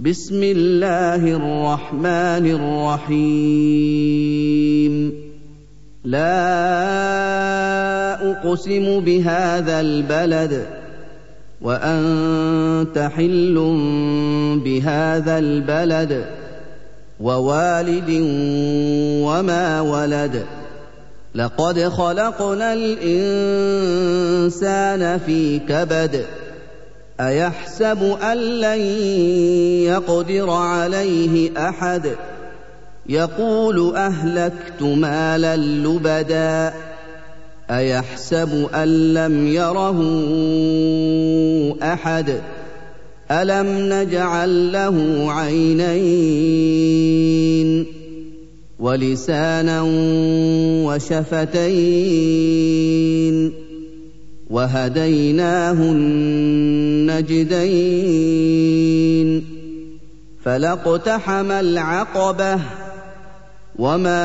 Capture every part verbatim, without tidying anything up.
بسم الله الرحمن الرحيم لا أقسم بهذا البلد وأنت حل بهذا البلد ووالد وما ولد لقد خلقنا الإنسان في كبد أيحسب أن لن يقدر عليه أحد يقول أهلكت مالا لبدا أيحسب أن لم يره أحد ألم نجعل له عينين ولسانا وشفتين وهديناه النجدين فلاقتحم العقبة وما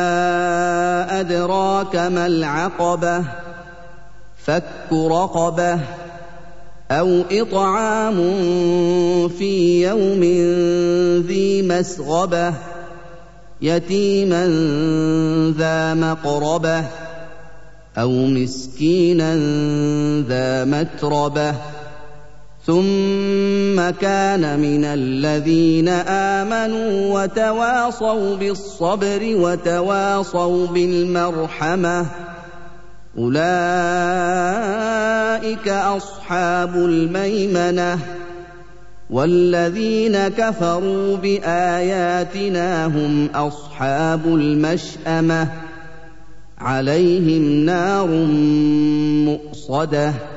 أدراك ما العقبة فك رقبة أو إطعام في يوم ذي مسغبة يتيما ذا مقربة أو مسكينا ذا متربة ثم كان من الذين آمنوا وتواصوا بالصبر وتواصوا بالمرحمة أولئك أصحاب الميمنة والذين كفروا بآياتنا هم أصحاب المشأمة عليهم نار مؤصدة